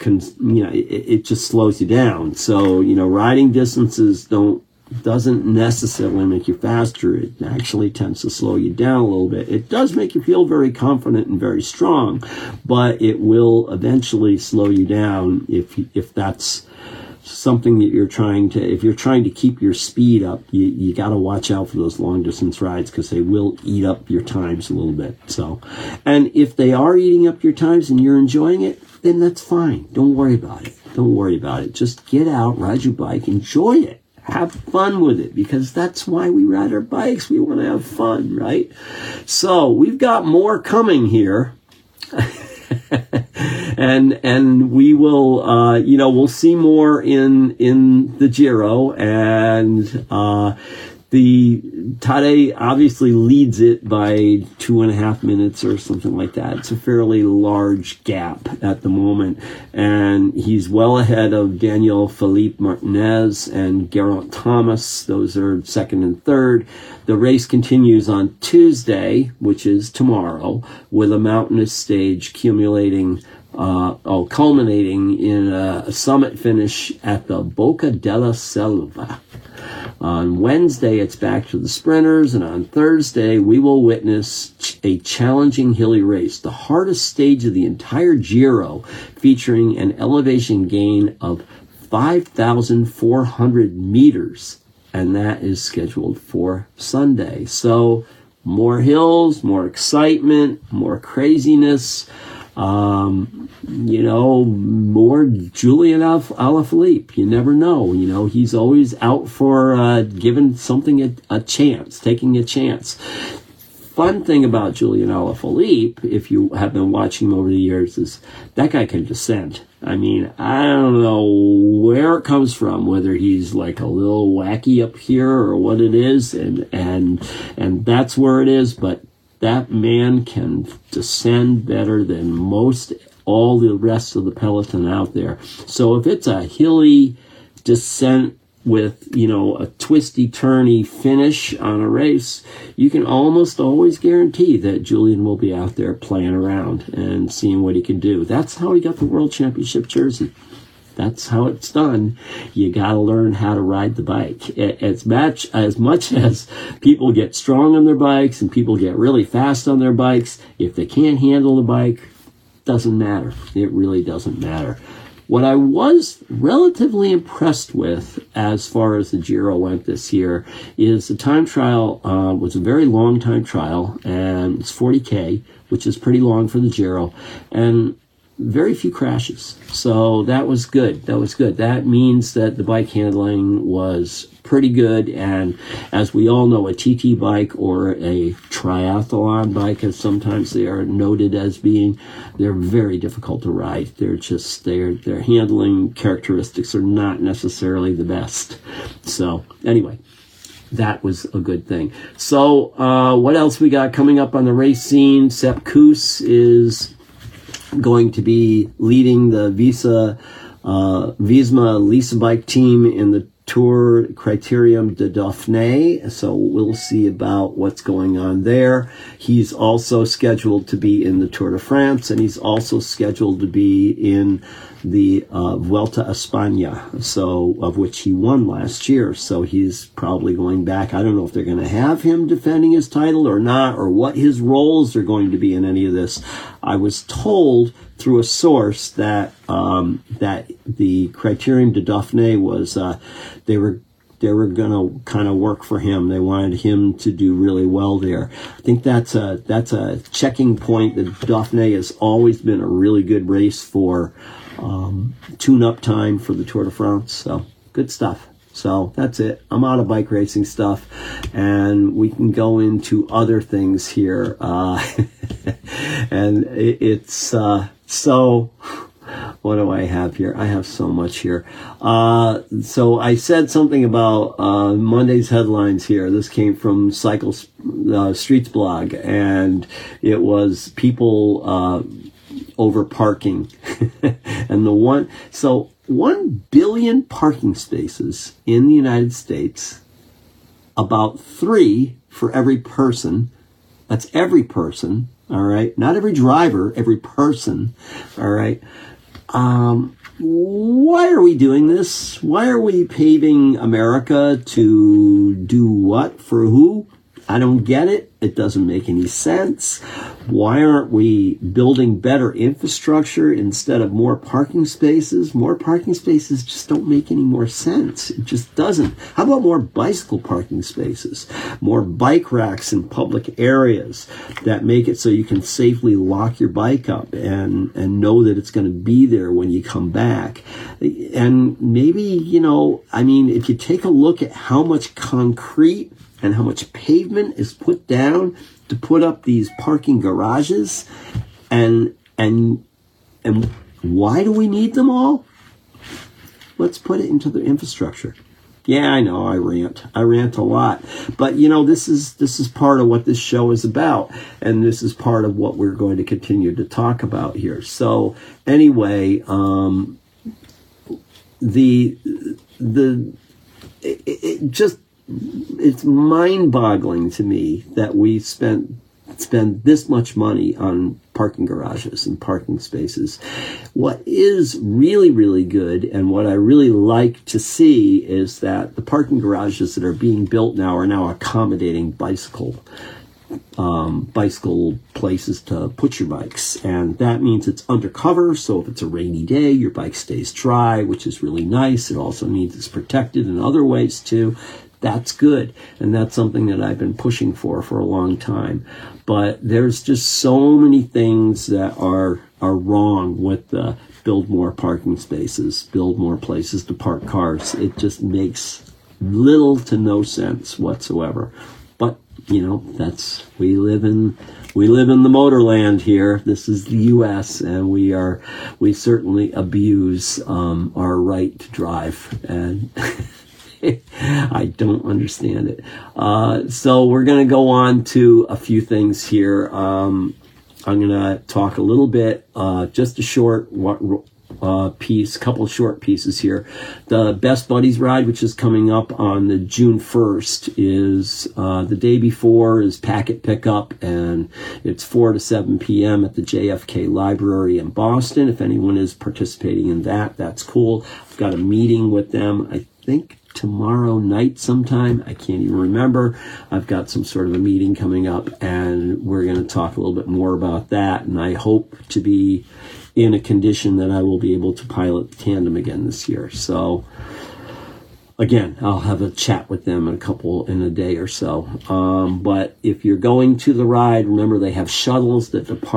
it just slows you down. So, riding distances doesn't necessarily make you faster. It actually tends to slow you down a little bit. It does make you feel very confident and very strong, but it will eventually slow you down if that's something that if you're trying to keep your speed up, you got to watch out for those long distance rides because they will eat up your times a little bit. So, and if they are eating up your times and you're enjoying it, then that's fine. Don't worry about it. Just get out, ride your bike, enjoy it. Have fun with it, because that's why we ride our bikes. We want to have fun, right? So we've got more coming here. and we will, we'll see more in the Giro, and the Tadej obviously leads it by 2.5 minutes or something like that. It's a fairly large gap at the moment, and he's well ahead of Daniel Felipe Martinez and Geraint Thomas. Those are second and third. The race continues on Tuesday, which is tomorrow, with a mountainous stage culminating in a summit finish at the Boca della Selva. On Wednesday, it's back to the sprinters, and on Thursday, we will witness a challenging hilly race, the hardest stage of the entire Giro, featuring an elevation gain of 5,400 meters, and that is scheduled for Sunday. So, more hills, more excitement, more craziness, more Julian Alaphilippe. You never know. He's always out for giving something a chance, taking a chance. Fun thing about Julian Alaphilippe, if you have been watching him over the years, is that guy can descend. I mean, I don't know where it comes from, whether he's like a little wacky up here or what it is, and that's where it is, but that man can descend better than all the rest of the peloton out there. So if it's a hilly descent with, a twisty, turny finish on a race, you can almost always guarantee that Julian will be out there playing around and seeing what he can do. That's how he got the World Championship jersey. That's how it's done. You got to learn how to ride the bike. As much as people get strong on their bikes and people get really fast on their bikes, if they can't handle the bike, doesn't matter. It really doesn't matter. What I was relatively impressed with as far as the Giro went this year is the time trial was a very long time trial, and it's 40K, which is pretty long for the Giro. And very few crashes. So that was good. That means that the bike handling was pretty good. And as we all know, a TT bike or a triathlon bike, as sometimes they are noted as being, they're very difficult to ride. They're just, their handling characteristics are not necessarily the best. So anyway, that was a good thing. So what else we got coming up on the race scene? Sepp Kuss is going to be leading the Visma Lease Bike team in the Tour Criterium de Dauphiné. So we'll see about what's going on there. He's also scheduled to be in the Tour de France, and he's also scheduled to be in the Vuelta a España, so of which he won last year. So he's probably going back. I don't know if they're going to have him defending his title or not, or what his roles are going to be in any of this. I was told through a source that that the Criterium de Dauphiné was they were going to kind of work for him. They wanted him to do really well there. I think that's a checking point. The Dauphiné has always been a really good race for tune-up time for the Tour de France. So good stuff. So that's it. I'm out of bike racing stuff, and we can go into other things here. And it's so. What do I have here? I have so much here. So I said something about Monday's headlines here. This came from Cycle Streets blog, and it was people over parking. And 1 billion parking spaces in the United States, about 3 for every person. That's every person, all right? Not every driver, every person, all right? Why are we doing this? Why are we paving America to do what? For who? I don't get it. It doesn't make any sense. Why aren't we building better infrastructure instead of more parking spaces? More parking spaces just don't make any more sense. It just doesn't. How about more bicycle parking spaces? More bike racks in public areas that make it so you can safely lock your bike up and know that it's going to be there when you come back. And maybe, if you take a look at how much concrete and how much pavement is put down to put up these parking garages, and why do we need them all? Let's put it into the infrastructure. Yeah, I know, I rant a lot, but this is part of what this show is about, and this is part of what we're going to continue to talk about here. So anyway, it's mind-boggling to me that we spend this much money on parking garages and parking spaces. What is really, really good, and what I really like to see, is that the parking garages that are being built now are now accommodating bicycle places to put your bikes, and that means it's undercover, so if it's a rainy day your bike stays dry, which is really nice. It also means it's protected in other ways too. That's good, and that's something that I've been pushing for a long time. But there's just so many things that are wrong with the build more parking spaces, build more places to park cars. It just makes little to no sense whatsoever. But we live in the motorland here. This is the U.S., and we certainly abuse our right to drive, and I don't understand it. So we're going to go on to a few things here. I'm going to talk a little bit, just a short couple short pieces here. The Best Buddies ride, which is coming up on the June 1st, is the day before is packet pickup, and it's 4 to 7 p.m. at the JFK Library in Boston. If anyone is participating in that, that's cool. I've got a meeting with them, I think tomorrow night sometime. I can't even remember. I've got some sort of a meeting coming up, and we're going to talk a little bit more about that, and I hope to be in a condition that I will be able to pilot the tandem again this year. So again, I'll have a chat with them in a day or so. But if you're going to the ride, remember they have shuttles that depart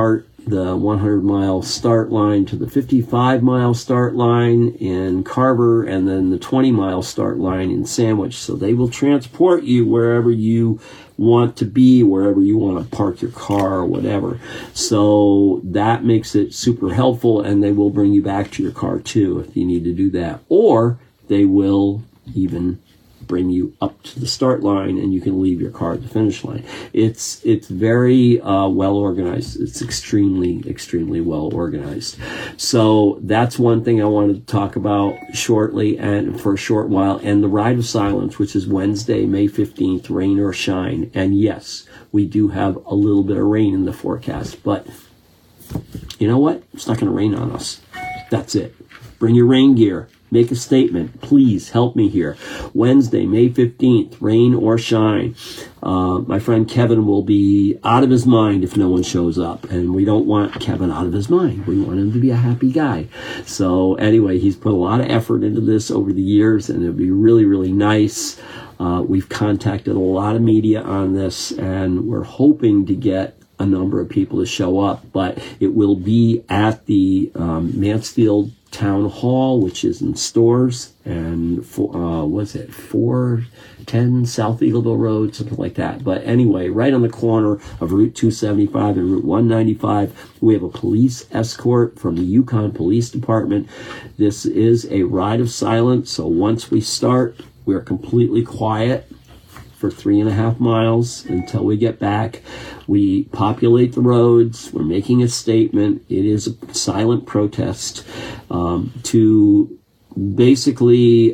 the 100-mile start line to the 55-mile start line in Carver, and then the 20-mile start line in Sandwich. So they will transport you wherever you want to be, wherever you want to park your car or whatever. So that makes it super helpful, and they will bring you back to your car too if you need to do that. Or they will even bring you up to the start line and you can leave your car at the finish line. It's very well organized. It's extremely well organized. So that's one thing I wanted to talk about shortly and for a short while. And the Ride of Silence, which is Wednesday, May 15th, rain or shine. And yes, we do have a little bit of rain in the forecast, but you know what? It's not going to rain on us. That's it. Bring your rain gear. Make a statement. Please help me here. Wednesday, May 15th, rain or shine. My friend Kevin will be out of his mind if no one shows up. And we don't want Kevin out of his mind. We want him to be a happy guy. So anyway, he's put a lot of effort into this over the years, and it'll be really nice. We've contacted a lot of media on this, and we're hoping to get a number of people to show up, but it will be at the Mansfield Town Hall, which is in Stores, and 410 South Eagleville Road, something like that. But anyway, right on the corner of Route 275 and Route 195, we have a police escort from the Yukon Police Department. This is a Ride of Silence, so once we start, we're completely quiet for 3.5 miles until we get back. We populate the roads. We're making a statement. It is a silent protest to basically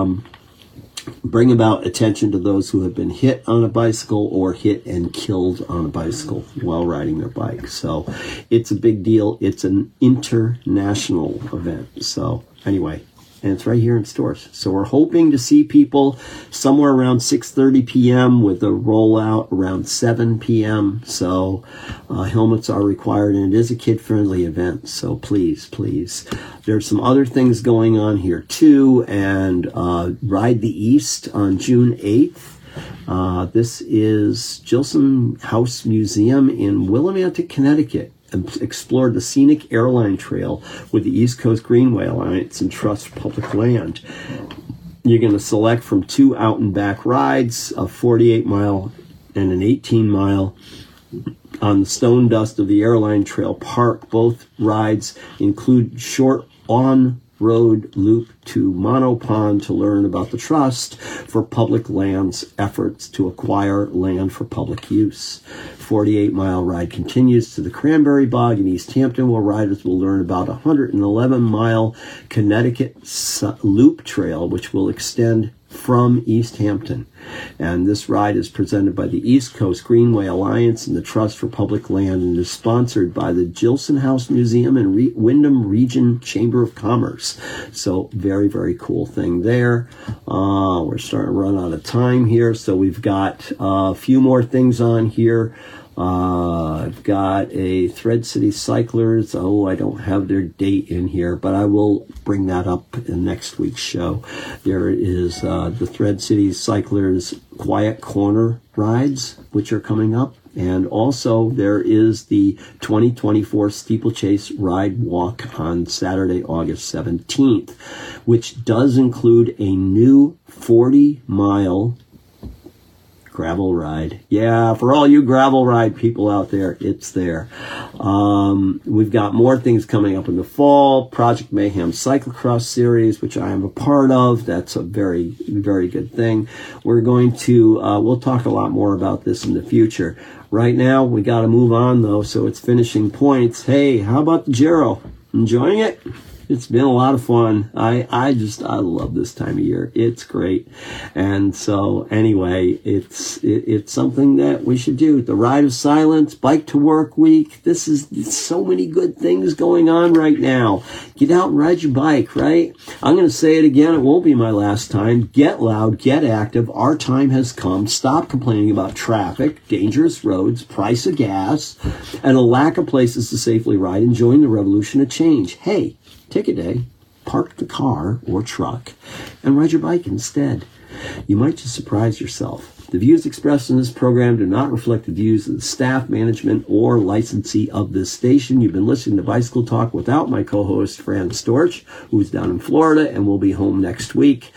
bring about attention to those who have been hit on a bicycle or hit and killed on a bicycle while riding their bike. So it's a big deal. It's an international event. So anyway, and it's right here in Stores. So we're hoping to see people somewhere around 6:30 p.m. with a rollout around 7 p.m. So helmets are required, and it is a kid-friendly event. So please. There's some other things going on here too, and Ride the East on June 8th. This is Gilson House Museum in Willimantic, Connecticut. Explored the scenic airline trail with the East Coast Greenway Alliance and Trust for Public Land. You're going to select from 2 out and back rides, a 48-mile and an 18-mile on the stone dust of the airline trail park. Both rides include short on-road loop to Mono Pond to learn about the Trust for Public Lands efforts to acquire land for public use. 48-mile ride continues to the Cranberry Bog in East Hampton, where riders will learn about a 111-mile Connecticut Loop Trail, which will extend from East Hampton. And this ride is presented by the East Coast Greenway Alliance and the Trust for Public Land, and is sponsored by the Gilson House Museum and Windham Region Chamber of Commerce. So very cool thing there. We're starting to run out of time here, so we've got a few more things on here. I've got a Thread City Cyclers. I don't have their date in here, but I will bring that up in next week's show. There is the Thread City Cyclers Quiet Corner rides, which are coming up. And also there is the 2024 Steeplechase Ride Walk on Saturday, August 17th, which does include a new 40-mile gravel ride. Yeah, for all you gravel ride people out there, it's there. We've got more things coming up in the fall. Project Mayhem Cyclocross Series, which I am a part of. That's a very good thing. We're going to, we'll talk a lot more about this in the future. Right now, we got to move on, though, so it's finishing points. Hey, how about the Giro? Enjoying it? It's been a lot of fun. I love this time of year. It's great. And so anyway, it's something that we should do. The Ride of Silence, Bike to Work Week. This is so many good things going on right now. Get out and ride your bike, right? I'm going to say it again. It won't be my last time. Get loud, get active. Our time has come. Stop complaining about traffic, dangerous roads, price of gas, and a lack of places to safely ride and join the revolution of change. Hey, take a day, park the car or truck, and ride your bike instead. You might just surprise yourself. The views expressed in this program do not reflect the views of the staff, management, or licensee of this station. You've been listening to Bicycle Talk without my co-host, Fran Storch, who's down in Florida and will be home next week.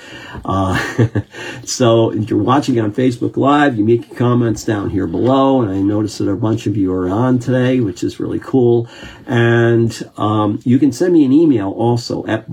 So if you're watching on Facebook Live, you make your comments down here below, and I noticed that a bunch of you are on today, which is really cool. And you can send me an email also at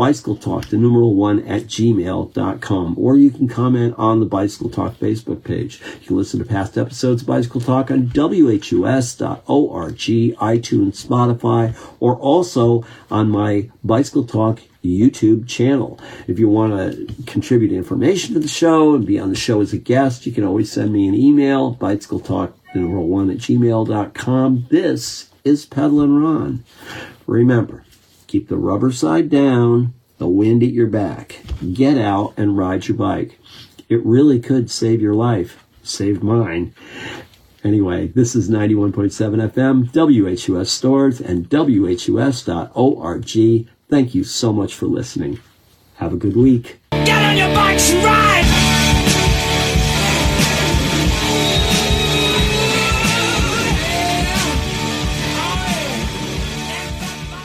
bicycletalk1@gmail.com, or you can comment on the Bicycle Talk Facebook page. You can listen to past episodes of Bicycle Talk on WHUS.org, iTunes, Spotify, or also on my Bicycle Talk YouTube channel. If you want to contribute information to the show and be on the show as a guest, you can always send me an email, bicycletalk1@gmail.com. This is Pedalin' Ron. Remember, keep the rubber side down, the wind at your back. Get out and ride your bike. It really could save your life. Saved mine. Anyway, this is 91.7 FM, WHUS Stores, and WHUS.org. Thank you so much for listening. Have a good week. Get on your bikes and ride!